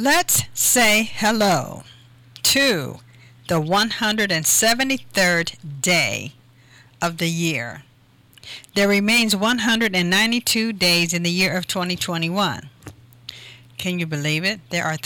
Let's say hello to the 173rd day of the year. There remains 192 days in the year of 2021. Can you believe it? There are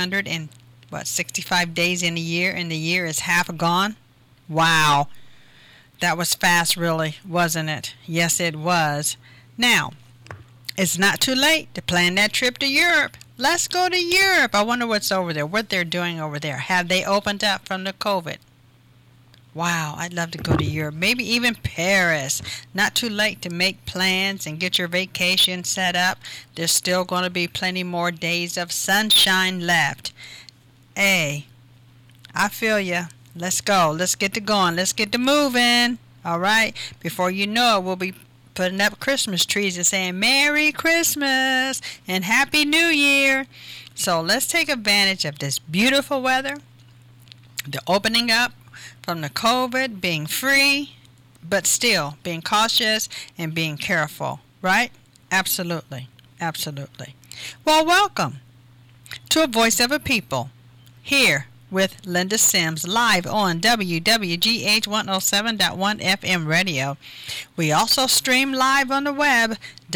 365 days in a year, and the year is half gone. Wow. That was fast, really, wasn't it? Yes, it was. Now, it's not too late to plan that trip to Europe. Let's go to Europe. I wonder what's over there, what they're doing over there. Have they opened up from the COVID? Wow, I'd love to go to Europe. Maybe even Paris. Not too late to make plans and get your vacation set up. There's still going to be plenty more days of sunshine left. Hey, I feel ya. Let's go. Let's get to going. Let's get to moving. All right? Before you know it, we'll be putting up Christmas trees and saying Merry Christmas and Happy New Year. So let's take advantage of this beautiful weather, the opening up from the COVID, being free, but still being cautious and being careful, right? Absolutely. Absolutely. Well, welcome to A Voice of a People here with Linda Sims live on WWGH 107.1 FM radio. We also stream live on the web,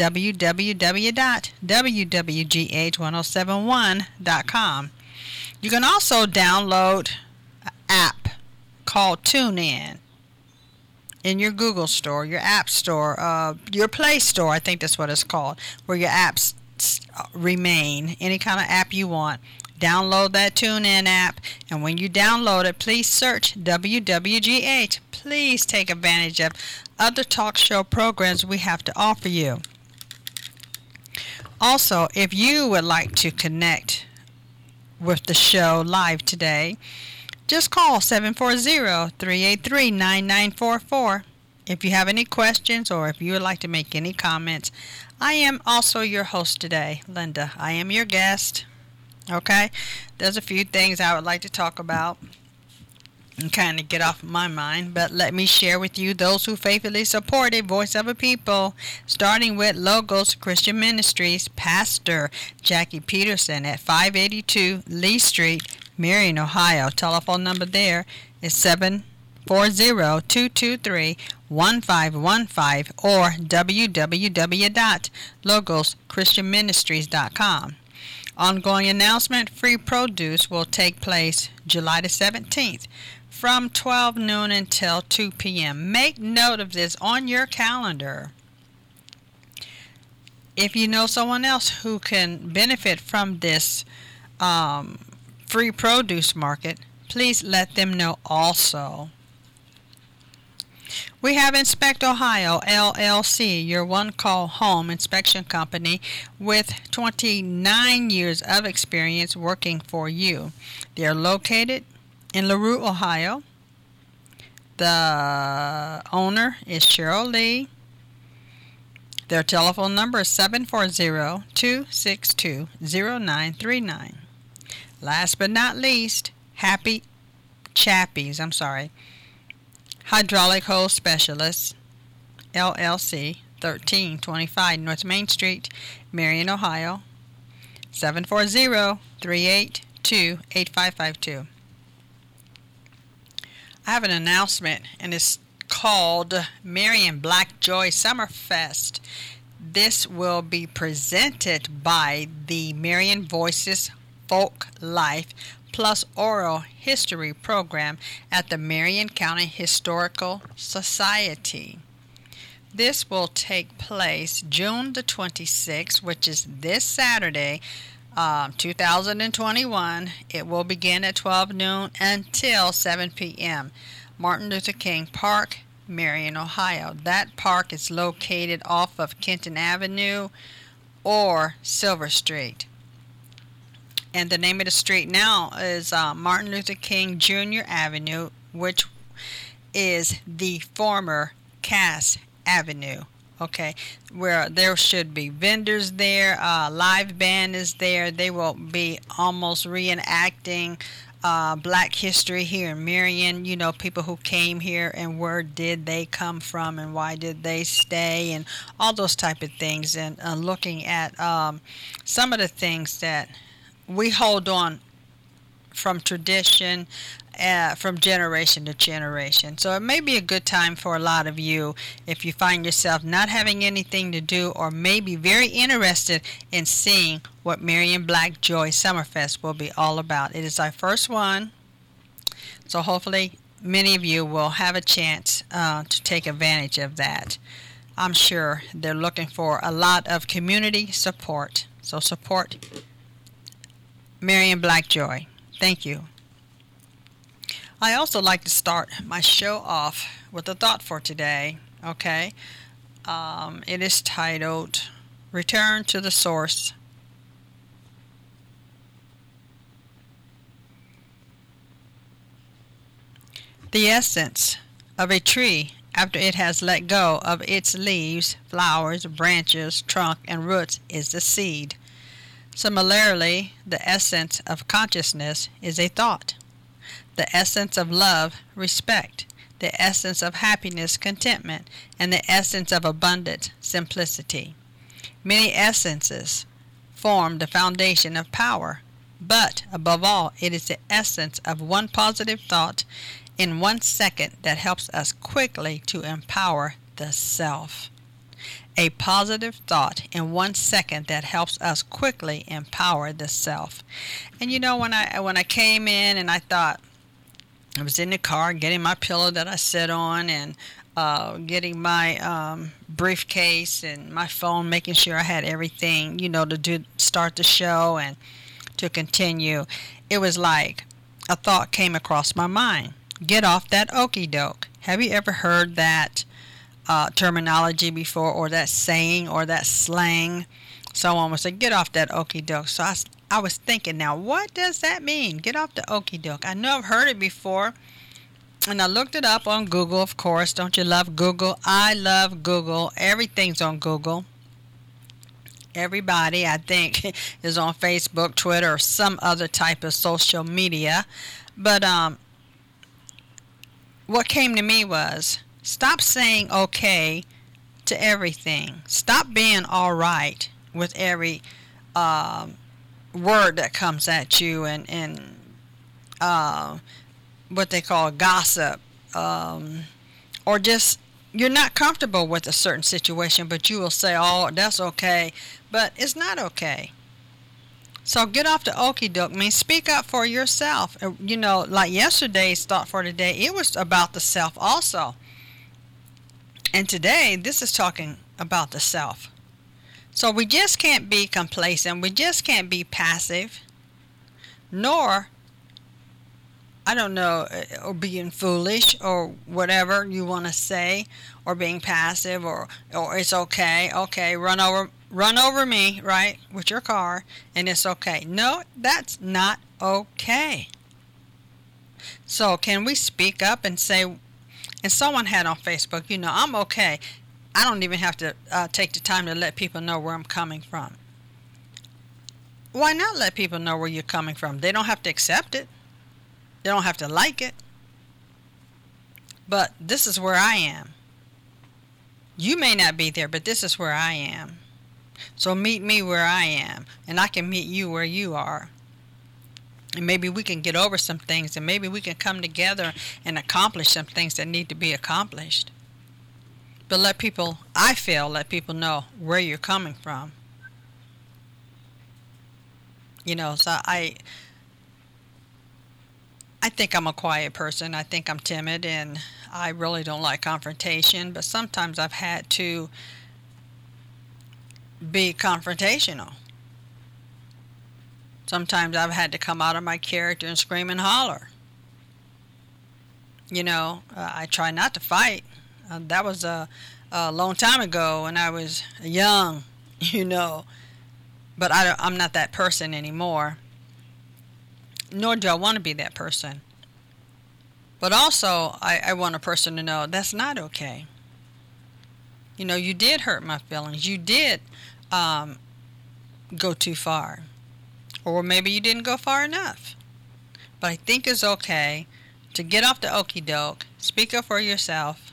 www.wwgh1071.com. You can also download an app called TuneIn in your Google store, your App Store, your Play Store, I think that's what it's called, where your apps remain, any kind of app you want. Download that TuneIn app, and when you download it, please search WWGH. Please take advantage of other talk show programs we have to offer you. Also, if you would like to connect with the show live today, just call 740-383-9944. If you have any questions or if you would like to make any comments, I am also your host today, Linda. I am your guest. Okay? There's a few things I would like to talk about and kind of get off my mind, but let me share with you those who faithfully support A Voice of a People, starting with Logos Christian Ministries, Pastor Jackie Peterson at 582 Lee Street, Marion, Ohio. Telephone number there is 740-223-1515 or www.logoschristianministries.com. Ongoing announcement, free produce will take place July the 17th from 12 noon until 2 p.m. Make note of this on your calendar. If you know someone else who can benefit from this free produce market, please let them know also. We have Inspect Ohio, LLC, your one-call home inspection company with 29 years of experience working for you. They are located in LaRue, Ohio. The owner is Cheryl Lee. Their telephone number is 740-262-0939. Last but not least, Happy Chappies, Hydraulic Hose Specialists, LLC, 1325 North Main Street, Marion, Ohio, 740-382-8552. I have an announcement, and it's called Marion Black Joy Summerfest. This will be presented by the Marion Voices Folk Life plus Oral History program at the Marion County Historical Society. This will take place June the 26th, which is this Saturday, 2021. It will begin at 12 noon until 7 p.m. Martin Luther King Park, Marion, Ohio. That park is located off of Kenton Avenue or Silver Street. And the name of the street now is Martin Luther King Jr. Avenue, which is the former Cass Avenue. Okay, where there should be vendors there, live band is there. They will be almost reenacting Black history here in Marion. You know, people who came here and where did they come from and why did they stay and all those type of things. And looking at some of the things that we hold on from tradition, from generation to generation. So it may be a good time for a lot of you if you find yourself not having anything to do, or maybe very interested in seeing what Marion Black Joy Summerfest will be all about. It is our first one, so hopefully many of you will have a chance to take advantage of that. I'm sure they're looking for a lot of community support. So support Marion Black Joy. Thank you. I also like to start my show off with a thought for today. Okay. It is titled Return to the Source. The essence of a tree after it has let go of its leaves, flowers, branches, trunk, and roots is the seed. Similarly, the essence of consciousness is a thought. The essence of love, respect. The essence of happiness, contentment. And the essence of abundance, simplicity. Many essences form the foundation of power, but above all, it is the essence of one positive thought in 1 second that helps us quickly to empower the self. A positive thought in 1 second that helps us quickly empower the self. And you know, when I came in and I thought, I was in the car getting my pillow that I sit on, and getting my briefcase and my phone, making sure I had everything, to start the show and to continue. It was like a thought came across my mind. Get off that okie doke. Have you ever heard that terminology before, or that saying, or that slang? Someone would say, get off that okie doke. So I was thinking, now what does that mean? Get off the okie doke. I know I've heard it before, and I looked it up on Google, of course. Don't you love Google? I love Google. Everything's on Google. Everybody, I think, is on Facebook, Twitter, or some other type of social media. But what came to me was, stop saying okay to everything. Stop being all right with every word that comes at you, and what they call gossip, or just you're not comfortable with a certain situation, but you will say, oh, that's okay, but it's not okay. So get off the okie doke. I mean, speak up for yourself. Like yesterday's thought for today, it was about the self also. And today, this is talking about the self. So we just can't be complacent. We just can't be passive. Nor, or being foolish, or whatever you want to say, or being passive, or it's okay. Okay, run over me, right, with your car, and it's okay. No, that's not okay. So can we speak up and say, and someone had on Facebook, I'm okay. I don't even have to take the time to let people know where I'm coming from. Why not let people know where you're coming from? They don't have to accept it. They don't have to like it. But this is where I am. You may not be there, but this is where I am. So meet me where I am, and I can meet you where you are. And maybe we can get over some things, and maybe we can come together and accomplish some things that need to be accomplished. But let people know where you're coming from. So I think I'm a quiet person. I think I'm timid, and I really don't like confrontation, but sometimes I've had to be confrontational. Sometimes I've had to come out of my character and scream and holler. I try not to fight. That was a long time ago when I was young, But I'm not that person anymore. Nor do I want to be that person. But also, I want a person to know that's not okay. You did hurt my feelings. You did go too far. Or maybe you didn't go far enough. But I think it's okay to get off the okie doke, speak up for yourself.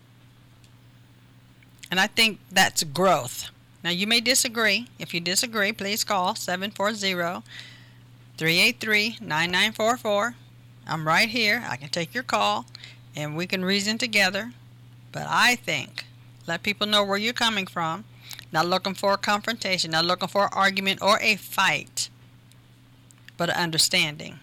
And I think that's growth. Now, you may disagree. If you disagree, please call 740 383-9944. I'm right here. I can take your call and we can reason together. But I think, let people know where you're coming from. Not looking for a confrontation, not looking for an argument or a fight, but an understanding.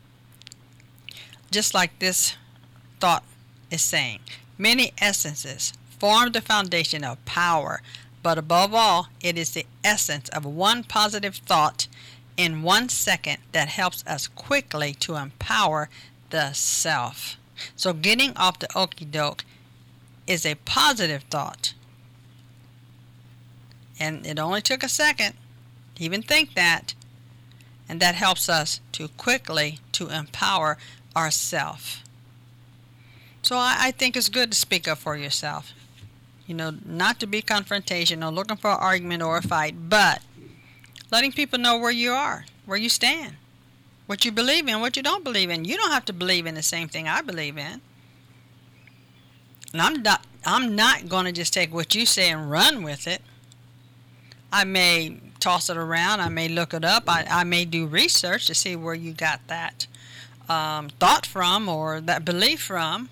Just like this thought is saying, many essences form the foundation of power, but above all, it is the essence of one positive thought in 1 second that helps us quickly to empower the self. So getting off the okie doke is a positive thought. And it only took a second to even think that. And that helps us to quickly to empower ourselves. So I think it's good to speak up for yourself. You know, not to be confrontational, looking for an argument or a fight, but letting people know where you are, where you stand, what you believe in, what you don't believe in. You don't have to believe in the same thing I believe in. And I'm not going to just take what you say and run with it. I may toss it around. I may look it up. I may do research to see where you got that thought from or that belief from.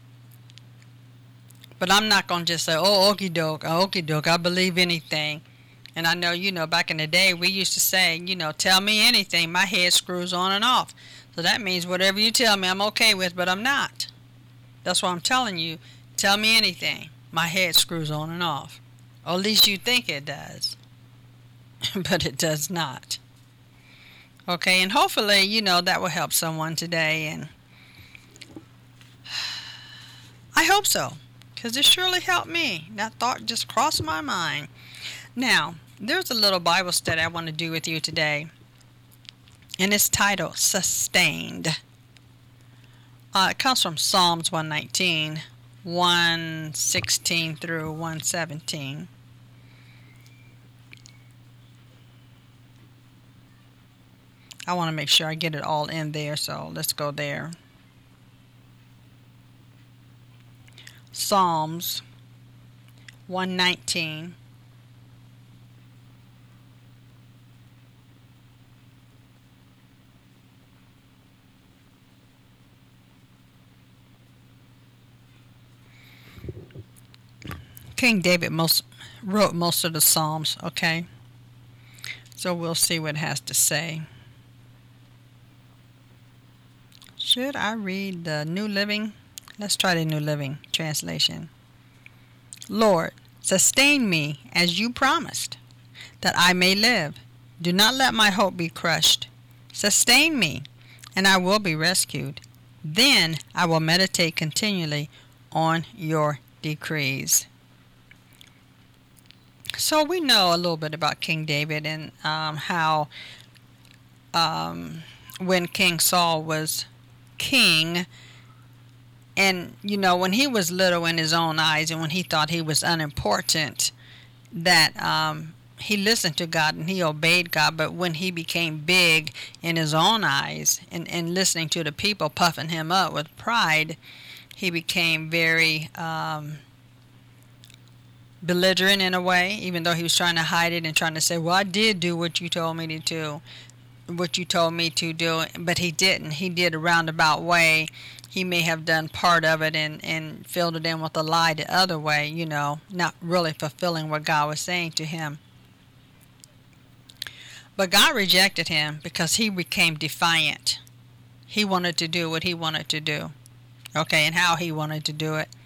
But I'm not going to just say, oh, okie doke, I believe anything. And I know, you know, back in the day, we used to say, you know, tell me anything. My head screws on and off. So that means whatever you tell me, I'm okay with, but I'm not. That's why I'm telling you, tell me anything. My head screws on and off. Or at least you think it does. But it does not. Okay, and hopefully, you know, that will help someone today. And I hope so. Because it surely helped me. That thought just crossed my mind. Now, there's a little Bible study I want to do with you today. And it's titled Sustained. It comes from Psalms 119, 116 through 117. I want to make sure I get it all in there, so let's go there. Psalms 119. King David wrote most of the Psalms, okay? So we'll see what it has to say. Should I read the New Living? Let's try the New Living Translation. Lord, sustain me as you promised, that I may live. Do not let my hope be crushed. Sustain me, and I will be rescued. Then I will meditate continually on your decrees. So we know a little bit about King David and how when King Saul was king, and you know, when he was little in his own eyes and when he thought he was unimportant, that he listened to God and he obeyed God. But when he became big in his own eyes and listening to the people puffing him up with pride, he became very belligerent in a way, even though he was trying to hide it and trying to say, well, I did do what you told me to do, but he didn't. He did a roundabout way. He may have done part of it and filled it in with a lie the other way, you know, not really fulfilling what God was saying to him. But God rejected him because he became defiant. He wanted to do what he wanted to do, okay, and how he wanted to do it.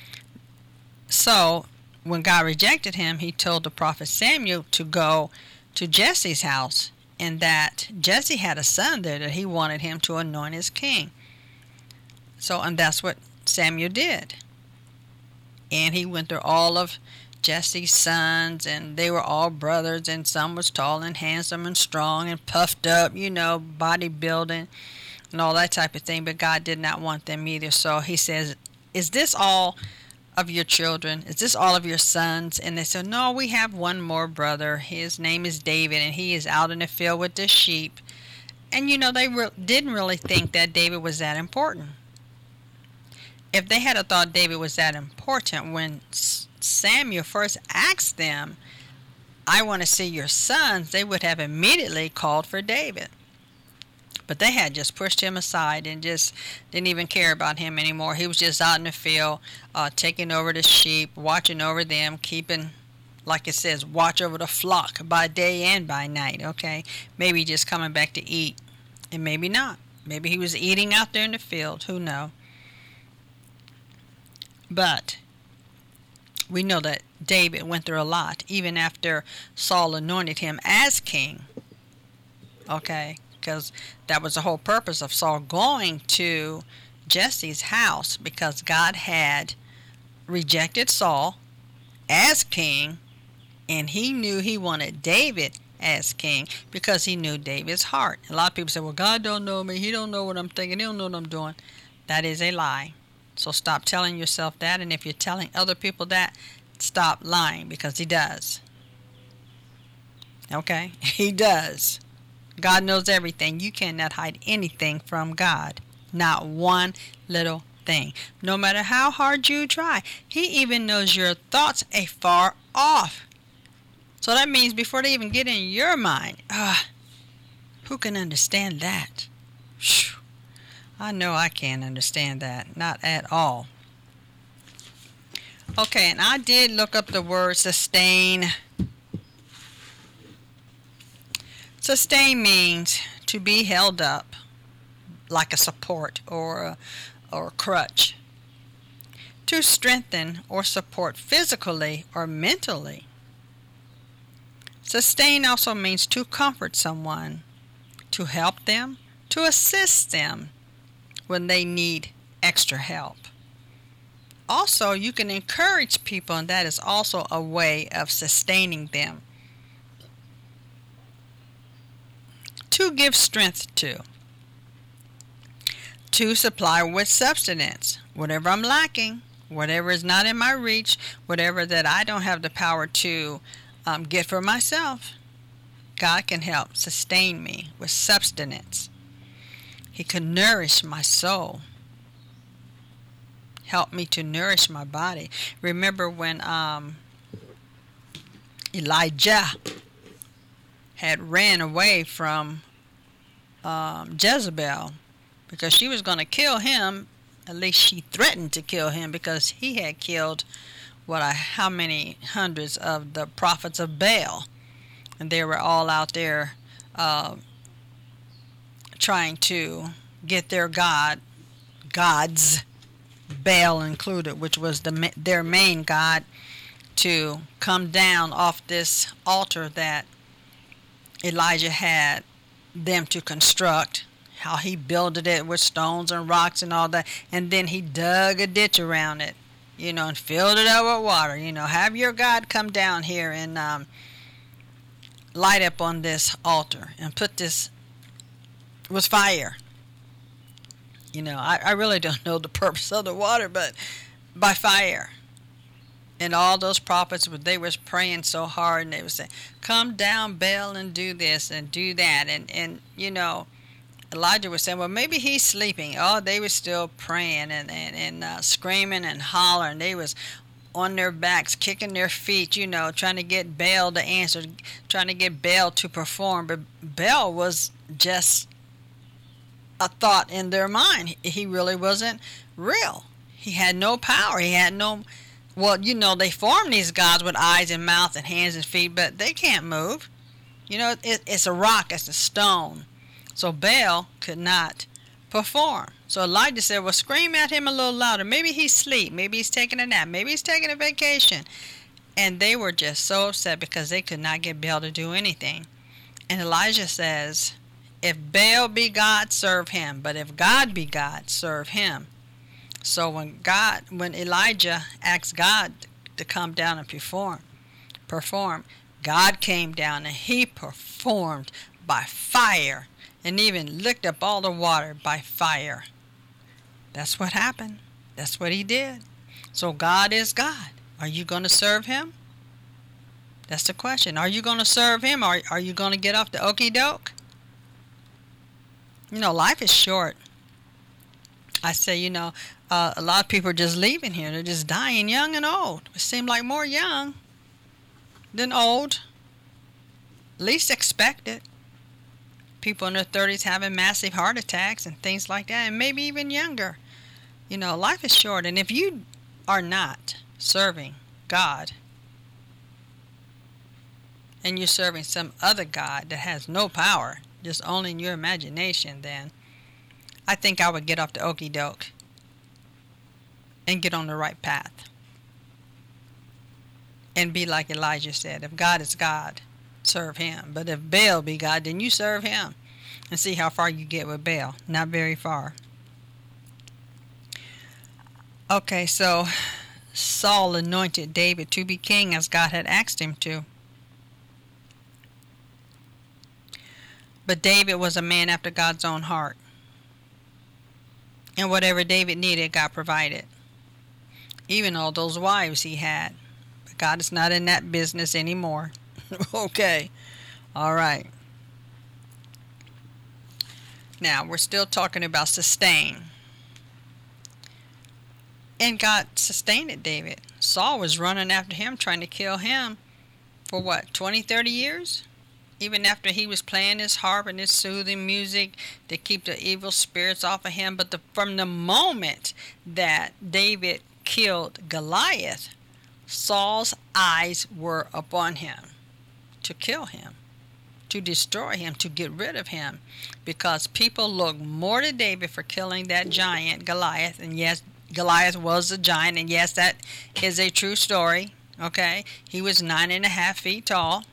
So when God rejected him, he told the prophet Samuel to go to Jesse's house, and that Jesse had a son there that he wanted him to anoint as king. So, and that's what Samuel did. And he went through all of Jesse's sons, and they were all brothers, and some was tall and handsome and strong and puffed up, you know, bodybuilding and all that type of thing. But God did not want them either. So he says, is this all of your children? Is this all of your sons? And they said, no, we have one more brother. His name is David, and he is out in the field with the sheep. And, you know, they didn't really think that David was that important. If they had thought David was that important, when Samuel first asked them, I want to see your sons, they would have immediately called for David. But they had just pushed him aside and just didn't even care about him anymore. He was just out in the field, taking over the sheep, watching over them, keeping, like it says, watch over the flock by day and by night, okay? Maybe just coming back to eat, and maybe not. Maybe he was eating out there in the field. Who knows? But we know that David went through a lot, even after Saul anointed him as king, okay? Because that was the whole purpose of Saul going to Jesse's house, because God had rejected Saul as king, and he knew he wanted David as king because he knew David's heart. A lot of people say, well, God don't know me. He don't know what I'm thinking. He don't know what I'm doing. That is a lie. So stop telling yourself that, and if you're telling other people that, stop lying, because he does. Okay? He does. God knows everything. You cannot hide anything from God. Not one little thing. No matter how hard you try. He even knows your thoughts afar off. So that means before they even get in your mind, who can understand that? Whew. I know I can't understand that. Not at all. Okay, and I did look up the word sustain. Sustain means to be held up like a support or a crutch. To strengthen or support physically or mentally. Sustain also means to comfort someone, to help them, to assist them when they need extra help. Also, you can encourage people, and that is also a way of sustaining them. To give strength to supply with substance, whatever I'm lacking, whatever is not in my reach, whatever that I don't have the power to get for myself, God can help sustain me with substance. He can nourish my soul, help me to nourish my body. Remember when Elijah had ran away from Jezebel because she was going to kill him. At least she threatened to kill him, because he had killed how many hundreds of the prophets of Baal, and they were all out there trying to get their gods, Baal included, which was their main god, to come down off this altar that Elijah had them to construct. How he builded it with stones and rocks and all that, and then he dug a ditch around it, and filled it up with water. Have your God come down here and light up on this altar and put this with fire. I really don't know the purpose of the water, but by fire. And all those prophets, they was praying so hard, and they was saying, come down, Baal, and do this and do that. And Elijah was saying, well, maybe he's sleeping. Oh, they were still praying and screaming and hollering. They was on their backs, kicking their feet, trying to get Baal to answer, trying to get Baal to perform. But Baal was just a thought in their mind. He really wasn't real. He had no power. He had no... Well, they form these gods with eyes and mouth and hands and feet, but they can't move. It's a rock. It's a stone. So Baal could not perform. So Elijah said, well, scream at him a little louder. Maybe he's asleep. Maybe he's taking a nap. Maybe he's taking a vacation. And they were just so upset because they could not get Baal to do anything. And Elijah says, if Baal be God, serve him. But if God be God, serve him. So when Elijah asked God to come down and perform, God came down and he performed by fire. And even licked up all the water by fire. That's what happened. That's what he did. So God is God. Are you going to serve him? That's the question. Are you going to serve him, or are you going to get off the okie doke? Life is short. I say, a lot of people are just leaving here. They're just dying young and old. It seems like more young than old. Least expected. people in their 30s having massive heart attacks and things like that, and maybe even younger. Life is short, and if you are not serving God and you're serving some other God that has no power, just only in your imagination, then I think I would get off the okie doke and get on the right path. And be like Elijah said, if God is God, serve him. But if Baal be God, then you serve him. And see how far you get with Baal. Not very far. Okay, so Saul anointed David to be king as God had asked him to. But David was a man after God's own heart. And whatever David needed, God provided. Even all those wives he had. But God is not in that business anymore. Okay. All right. Now, we're still talking about sustain. And God sustained David. Saul was running after him, trying to kill him for what, 20, 30 years? Even after he was playing his harp and his soothing music to keep the evil spirits off of him. But from the moment that David killed Goliath, Saul's eyes were upon him to kill him, to destroy him, to get rid of him. Because people looked more to David for killing that giant, Goliath. And yes, Goliath was a giant, and yes, that is a true story. Okay, he was 9.5 feet tall.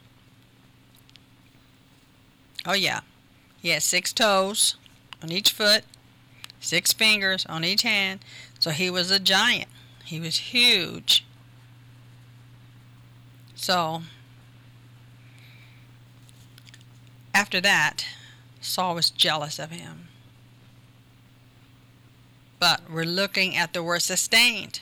Oh yeah, he had 6 toes on each foot, 6 fingers on each hand. So he was a giant. He was huge. So after that, Saul was jealous of him. But we're looking at the word sustained.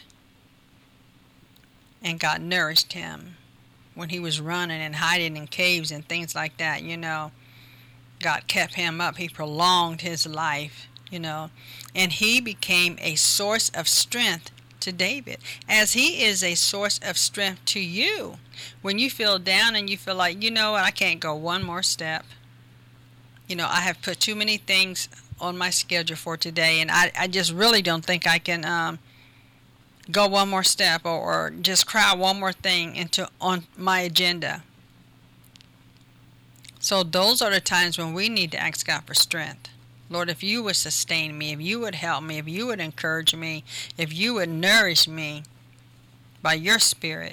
And God nourished him when he was running and hiding in caves and things like that, God kept him up. He prolonged his life, And he became a source of strength to David, as he is a source of strength to you. When you feel down and you feel like, I can't go one more step. I have put too many things on my schedule for today, and I just really don't think I can go one more step or just crowd one more thing on my agenda. So those are the times when we need to ask God for strength. Lord, if you would sustain me, if you would help me, if you would encourage me, if you would nourish me by your Spirit,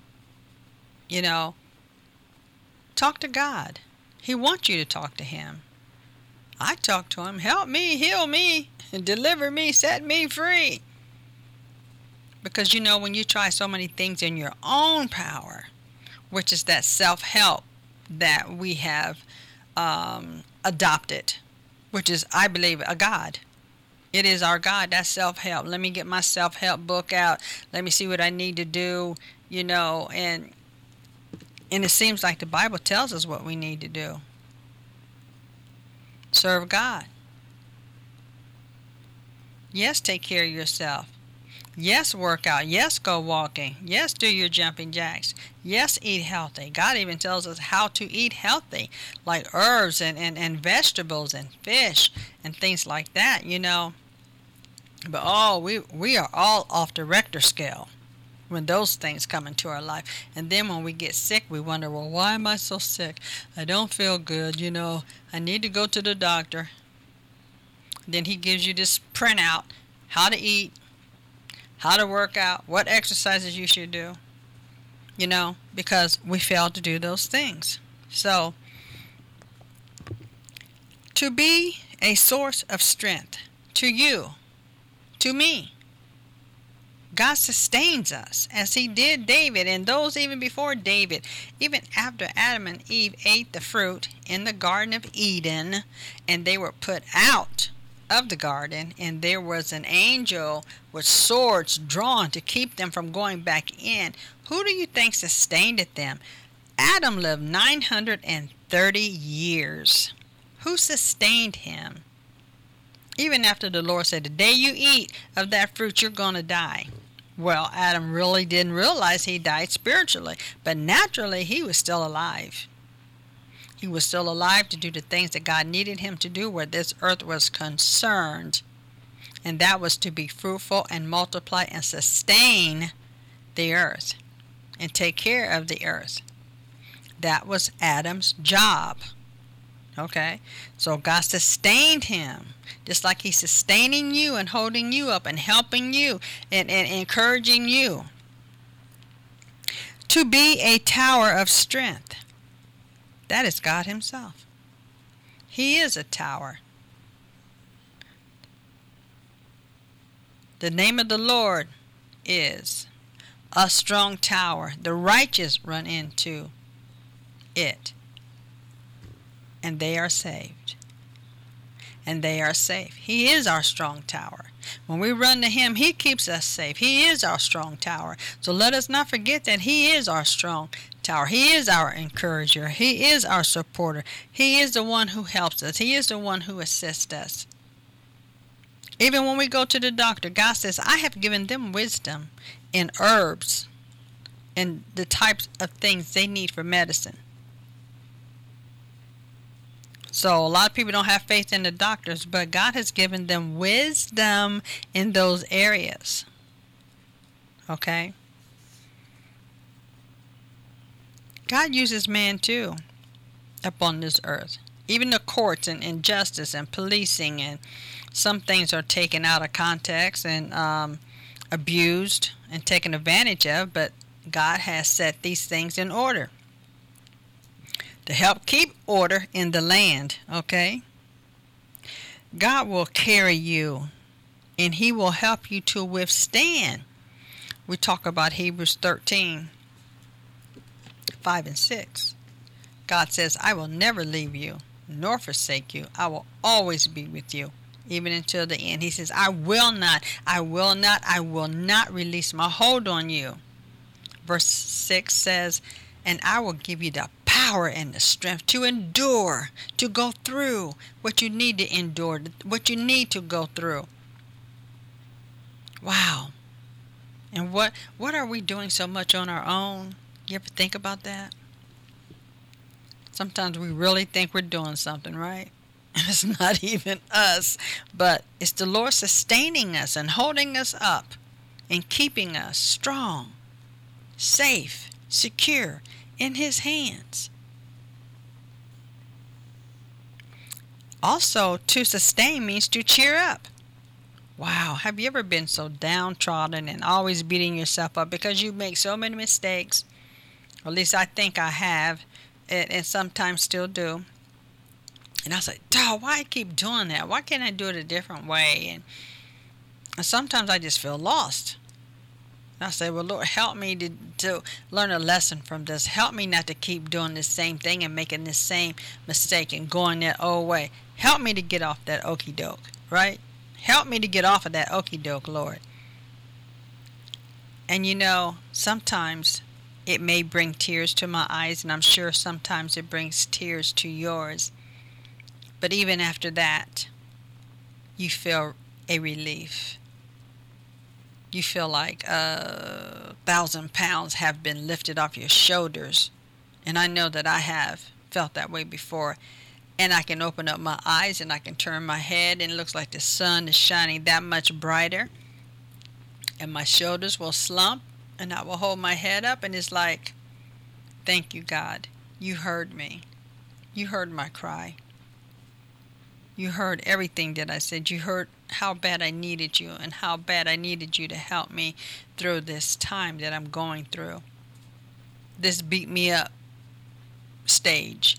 talk to God. He wants you to talk to him. I talk to him. Help me, heal me, deliver me, set me free. Because when you try so many things in your own power, which is that self-help that we have adopted, which is, I believe, a God. It is our God. That's self-help. Let me get my self-help book out. Let me see what I need to do, and it seems like the Bible tells us what we need to do. Serve God. Yes, take care of yourself. Yes, work out. Yes, go walking. Yes, do your jumping jacks. Yes, eat healthy. God even tells us how to eat healthy, like herbs and vegetables and fish and things like that, But we are all off the Richter scale when those things come into our life. And then when we get sick, we wonder, well, why am I so sick? I don't feel good, I need to go to the doctor. Then he gives you this printout, how to eat, how to work out, what exercises you should do, because we failed to do those things. So, to be a source of strength to you, to me, God sustains us as he did David and those even before David. Even after Adam and Eve ate the fruit in the Garden of Eden and they were put out of the garden, and there was an angel with swords drawn to keep them from going back in. Who do you think sustained them? Adam lived 930 years. Who sustained him? Even after the Lord said, the day you eat of that fruit, you're going to die. Well, Adam really didn't realize he died spiritually, but naturally he was still alive. He was still alive to do the things that God needed him to do where this earth was concerned. And that was to be fruitful and multiply and sustain the earth and take care of the earth. That was Adam's job. Okay? So God sustained him, just like he's sustaining you and holding you up and helping you and encouraging you. To be a tower of strength. That is God himself. He is a tower. The name of the Lord is a strong tower. The righteous run into it, and they are saved. And they are safe. He is our strong tower. When we run to him, he keeps us safe. He is our strong tower. So let us not forget that he is our strong tower. He is our encourager. He is our supporter. He is the one who helps us. He is the one who assists us. Even when we go to the doctor, God says, I have given them wisdom in herbs and the types of things they need for medicine. So a lot of people don't have faith in the doctors, but God has given them wisdom in those areas. Okay? God uses man too upon this earth. Even the courts and justice and policing, and some things are taken out of context and abused and taken advantage of, but God has set these things in order to help keep order in the land, okay? God will carry you, and he will help you to withstand. We talk about Hebrews 13, 5 and 6. God says, I will never leave you nor forsake you. I will always be with you, even until the end. He says, I will not release my hold on you. Verse 6 says, and I will give you the power and the strength to endure, to go through what you need to endure, what you need to go through. Wow. And what are we doing so much on our own? You ever think about that? Sometimes we really think we're doing something, right? And it's not even us, but it's the Lord sustaining us and holding us up and keeping us strong, safe, secure in his hands. Also, to sustain means to cheer up. Wow, have you ever been so downtrodden and always beating yourself up because you make so many mistakes? Or at least I think I have, and sometimes still do. And I was like, dog, why I keep doing that? Why can't I do it a different way? And sometimes I just feel lost. And I say, well, Lord, help me to learn a lesson from this. Help me not to keep doing the same thing and making the same mistake and going that old way. Help me to get off that okie doke, right? Help me to get off of that okie doke, Lord. And you know, sometimes it may bring tears to my eyes, and I'm sure sometimes it brings tears to yours. But even after that, you feel a relief. You feel like 1,000 pounds have been lifted off your shoulders. And I know that I have felt that way before. And I can open up my eyes and I can turn my head and it looks like the sun is shining that much brighter. And my shoulders will slump and I will hold my head up and it's like, thank you, God. You heard me. You heard my cry. You heard everything that I said. You heard how bad I needed you and how bad I needed you to help me through this time that I'm going through. This beat me up stage.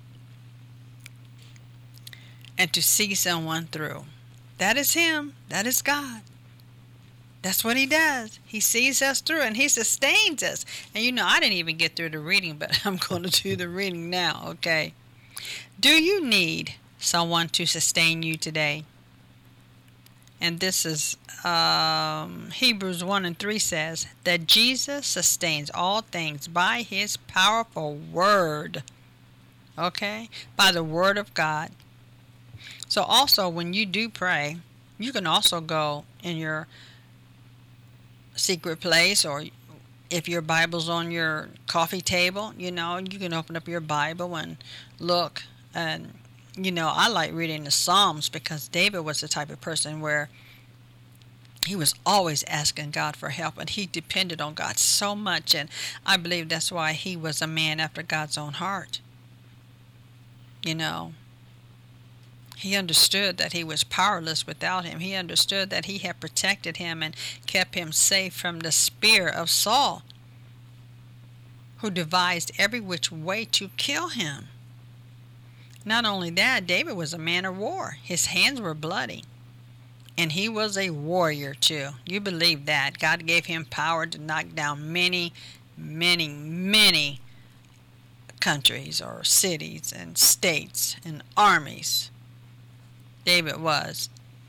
And to see someone through. That is him. That is God. That's what he does. He sees us through and he sustains us. And you know, I didn't even get through the reading, but I'm going to do the reading now, okay? Do you need someone to sustain you today? And this is Hebrews 1 and 3 says that Jesus sustains all things by his powerful word. Okay? By the word of God. So also when you do pray, you can also go in your secret place or If your Bible's on your coffee table, you can open up your Bible and look. And, I like reading the Psalms because David was the type of person where he was always asking God for help, and he depended on God so much. And I believe that's why he was a man after God's own heart. He understood that he was powerless without him. He understood that he had protected him and kept him safe from the spear of Saul, who devised every which way to kill him. Not only that, David was a man of war. His hands were bloody. And he was a warrior too. You believe that. God gave him power to knock down many, many, many countries or cities and states and armies. David was.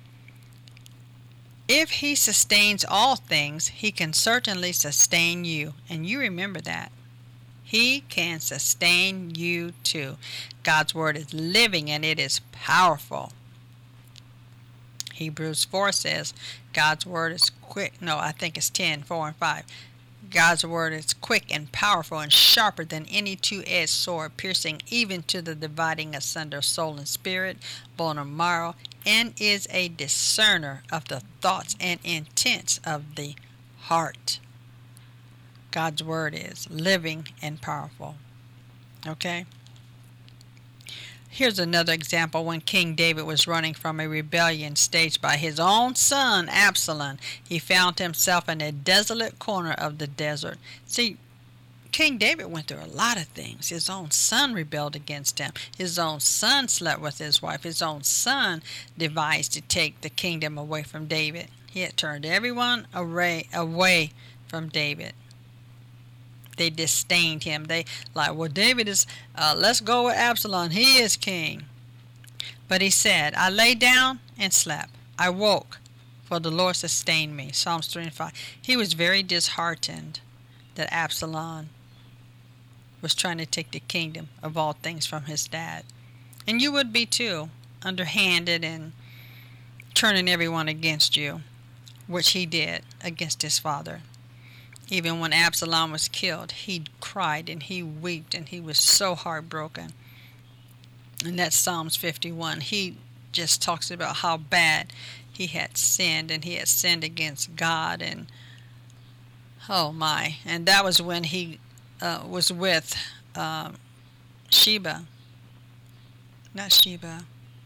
If he sustains all things, he can certainly sustain you. And you remember that. He can sustain you too. God's word is living and it is powerful. Hebrews 4 says God's word is quick. No, I think it's 10, 4 and 5. God's word is quick and powerful and sharper than any two-edged sword, piercing even to the dividing asunder of soul and spirit, bone and marrow, and is a discerner of the thoughts and intents of the heart. God's word is living and powerful. Okay? Here's another example when King David was running from a rebellion staged by his own son, Absalom. He found himself in a desolate corner of the desert. See, King David went through a lot of things. His own son rebelled against him. His own son slept with his wife. His own son devised to take the kingdom away from David. He had turned everyone away from David. They disdained him. They David is, let's go with Absalom. He is king. But he said, I lay down and slept. I woke, for the Lord sustained me. Psalms 3 and 5. He was very disheartened that Absalom was trying to take the kingdom of all things from his dad. And you would be too, underhanded and turning everyone against you, which he did against his father. Even when Absalom was killed, he cried and he wept and he was so heartbroken. And that's Psalms 51. He just talks about how bad he had sinned, and he had sinned against God. And oh my. And that was when he was with Sheba. Not Sheba.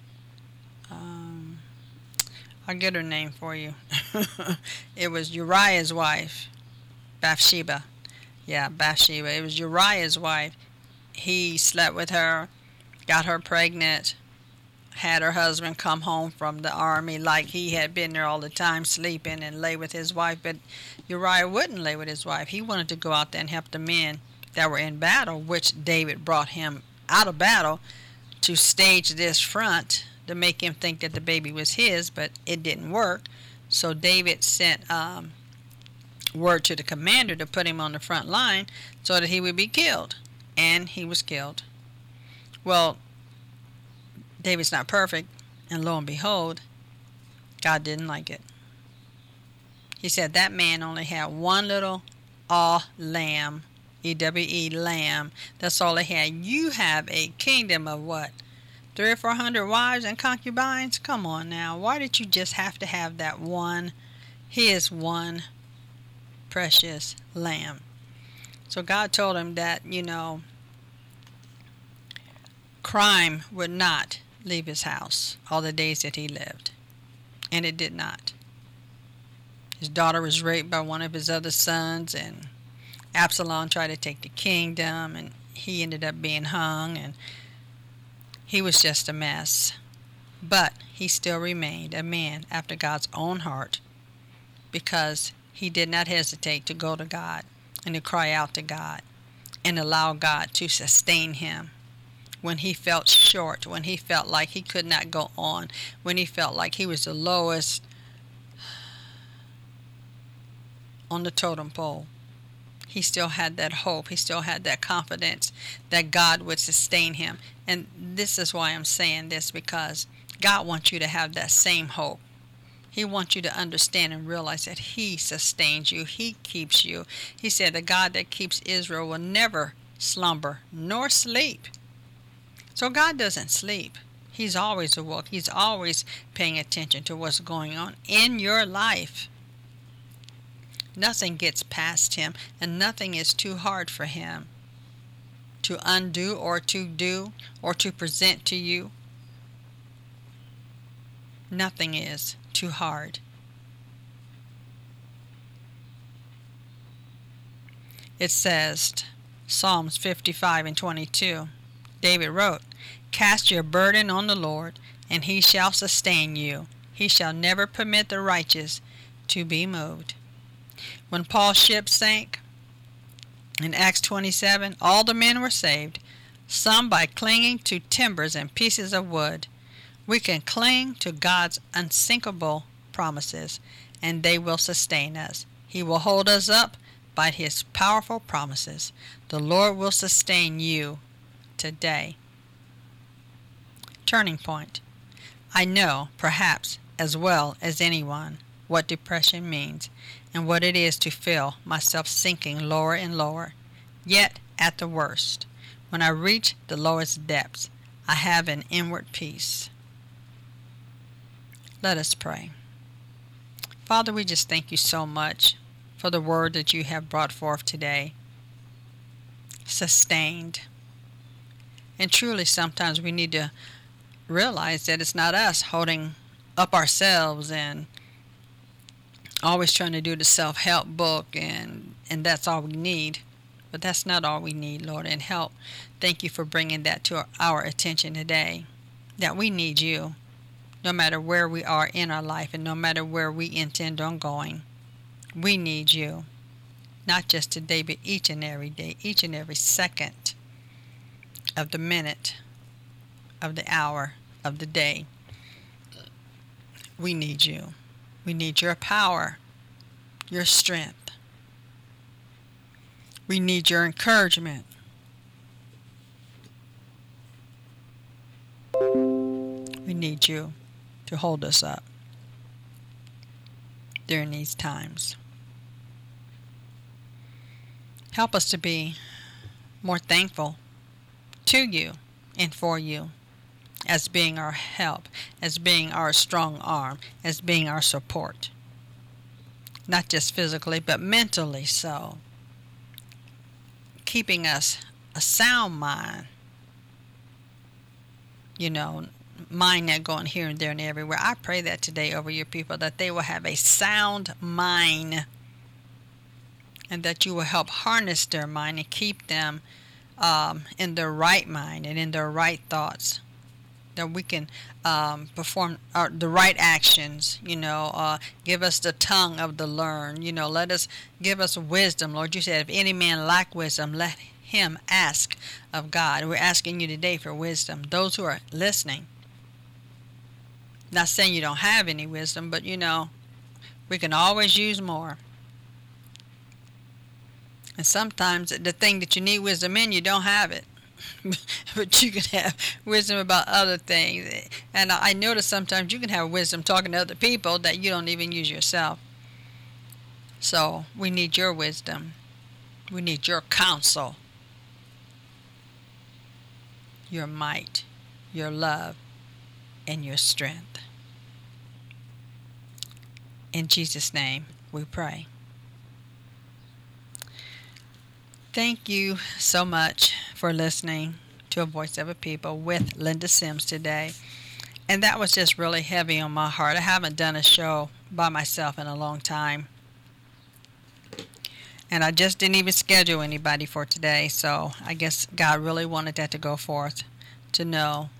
I'll get her name for you. It was Uriah's wife. Bathsheba. Yeah, Bathsheba. It was Uriah's wife. He slept with her, got her pregnant, had her husband come home from the army like he had been there all the time sleeping and lay with his wife. But Uriah wouldn't lay with his wife. He wanted to go out there and help the men that were in battle, which David brought him out of battle to stage this front to make him think that the baby was his, but it didn't work. So David sent word to the commander to put him on the front line so that he would be killed. And he was killed. Well, David's not perfect, and lo and behold, God didn't like it. He said that man only had one little lamb, E-W-E, lamb. That's all he had. You have a kingdom of what? 300 or 400 wives and concubines? Come on now. Why did you just have to have that one, his one precious lamb? So God told him that, crime would not leave his house all the days that he lived. And it did not. His daughter was raped by one of his other sons, and Absalom tried to take the kingdom, and he ended up being hung, and he was just a mess. But he still remained a man after God's own heart, because he did not hesitate to go to God and to cry out to God and allow God to sustain him when he felt short, when he felt like he could not go on, when he felt like he was the lowest on the totem pole. He still had that hope. He still had that confidence that God would sustain him. And this is why I'm saying this, because God wants you to have that same hope. He wants you to understand and realize that He sustains you. He keeps you. He said the God that keeps Israel will never slumber nor sleep. So God doesn't sleep. He's always awoke. He's always paying attention to what's going on in your life. Nothing gets past Him, and nothing is too hard for Him to undo or to do or to present to you. Nothing is too hard. It says, Psalms 55:22, David wrote, "Cast your burden on the Lord, and He shall sustain you. He shall never permit the righteous to be moved." When Paul's ship sank in Acts 27, all the men were saved, some by clinging to timbers and pieces of wood. We can cling to God's unsinkable promises, and they will sustain us. He will hold us up by His powerful promises. The Lord will sustain you today. Turning point. I know, perhaps, as well as anyone, what depression means and what it is to feel myself sinking lower and lower. Yet, at the worst, when I reach the lowest depths, I have an inward peace. Let us pray. Father, we just thank you so much for the word that you have brought forth today. Sustained. And truly, sometimes we need to realize that it's not us holding up ourselves and always trying to do the self-help book and that's all we need. But that's not all we need, Lord, and help. Thank you for bringing that to our attention today, that we need you no matter where we are in our life and no matter where we intend on going. We need you, not just today, but each and every day, each and every second of the minute, of the hour, of the day. We need you. We need your power, your strength. We need your encouragement. We need you to hold us up during these times. Help us to be more thankful to you and for you as being our help, as being our strong arm, as being our support. Not just physically, but mentally so. Keeping us a sound mind. Mind not going here and there and everywhere. I pray that today over your people, that they will have a sound mind, and that you will help harness their mind and keep them in their right mind and in their right thoughts, that we can perform the right actions. Give us the tongue of the learned. Give us wisdom, Lord. You said if any man lack wisdom, let him ask of God. We're asking you today for wisdom. Those who are listening, not saying you don't have any wisdom, but we can always use more. And sometimes the thing that you need wisdom in, you don't have it. But you can have wisdom about other things. And I notice sometimes you can have wisdom talking to other people that you don't even use yourself. So we need your wisdom. We need your counsel, your might, your love, and your strength. In Jesus' name we pray. Thank you so much for listening to A Voice of a People with Linda Sims today. And that was just really heavy on my heart. I haven't done a show by myself in a long time. And I just didn't even schedule anybody for today. So I guess God really wanted that to go forth, to know,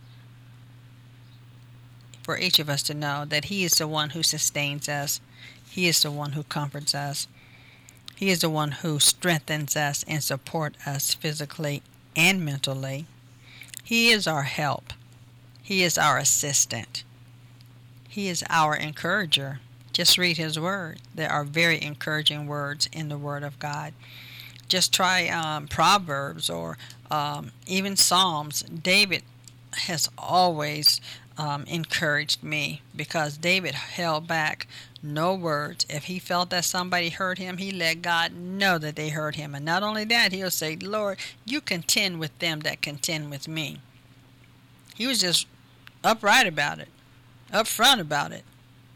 for each of us to know that He is the one who sustains us. He is the one who comforts us. He is the one who strengthens us and supports us physically and mentally. He is our help. He is our assistant. He is our encourager. Just read His Word. There are very encouraging words in the Word of God. Just try Proverbs or even Psalms. David has always encouraged me, because David held back no words. If he felt that somebody hurt him, he let God know that they hurt him. And not only that, he'll say, Lord, you contend with them that contend with me. He was just upright about it, upfront about it.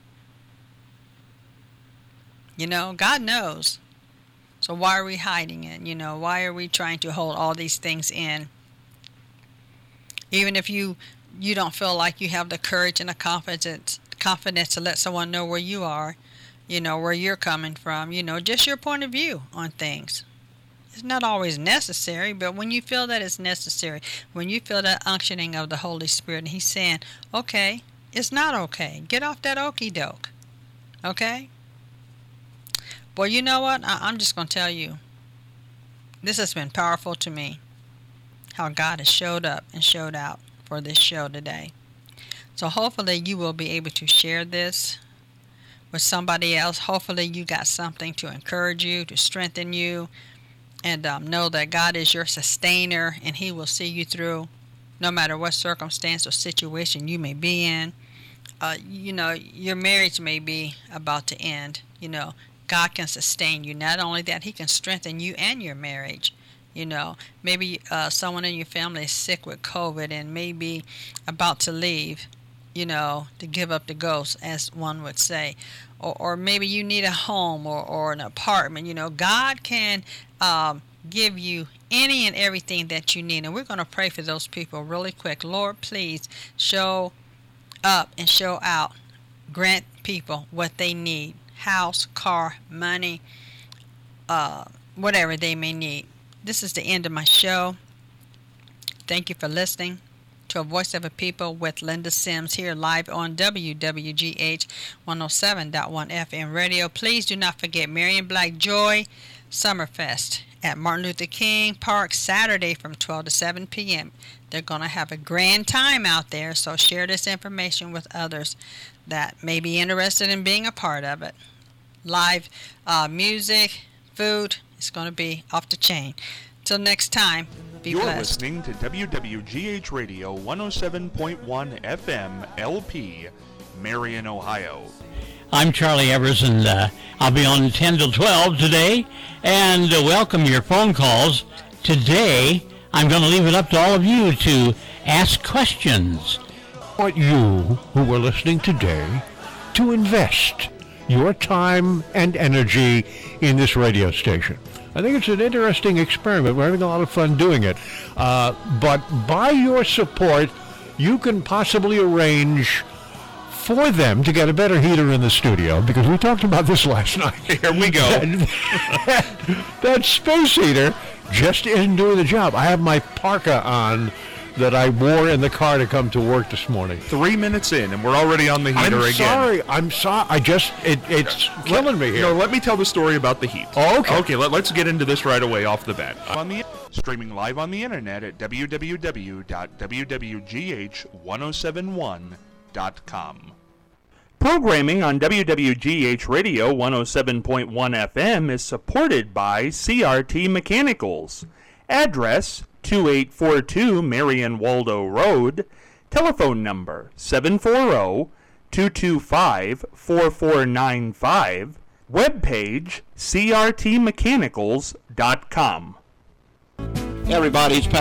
You know, God knows. So why are we hiding it? You know, why are we trying to hold all these things in? Even if you don't feel like you have the courage and the confidence to let someone know where you are, you know, where you're coming from, you know, just your point of view on things. It's not always necessary, but when you feel that it's necessary, when you feel that unctioning of the Holy Spirit, and He's saying, okay, it's not okay. Get off that okie doke. Okay? Well, you know what? I'm just going to tell you, this has been powerful to me, how God has showed up and showed out for this show today. So hopefully you will be able to share this with somebody else. Hopefully you got something to encourage you, to strengthen you, and know that God is your sustainer, and He will see you through no matter what circumstance or situation you may be in. You know, your marriage may be about to end. You know, God can sustain you. Not only that, He can strengthen you and your marriage. You know, maybe someone in your family is sick with COVID and maybe about to leave, you know, to give up the ghost, as one would say. Or maybe you need a home or an apartment. You know, God can give you any and everything that you need. And we're going to pray for those people really quick. Lord, please show up and show out. Grant people what they need. House, car, money, whatever they may need. This is the end of my show. Thank you for listening to A Voice of a People with Linda Sims here live on WWGH 107.1 FM radio. Please do not forget Marion Black Joy Summerfest at Martin Luther King Park Saturday from 12 to 7 p.m. They're going to have a grand time out there, so share this information with others that may be interested in being a part of it. Live music, food, it's going to be off the chain. Till next time, be blessed. You're listening to WWGH Radio 107.1 FM LP, Marion, Ohio. I'm Charlie Evers, and I'll be on 10 till 12 today, and welcome your phone calls. Today, I'm going to leave it up to all of you to ask questions. I want you who are listening today to invest your time and energy in this radio station. I think it's an interesting experiment. We're having a lot of fun doing it. But by your support, you can possibly arrange for them to get a better heater in the studio, because we talked about this last night. Here we go. That space heater just isn't doing the job. I have my parka on that I wore in the car to come to work this morning. 3 minutes in, and we're already on the heater again. I'm sorry. It's killing me here. No, let me tell the story about the heat. Oh, okay. Okay, let's get into this right away off the bat. Streaming live on the internet at www.wwgh1071.com. Programming on WWGH Radio 107.1 FM is supported by CRT Mechanicals. Address 2842 Marion Waldo Road. Telephone number 740-225-4495. Webpage crtmechanicals.com. Everybody's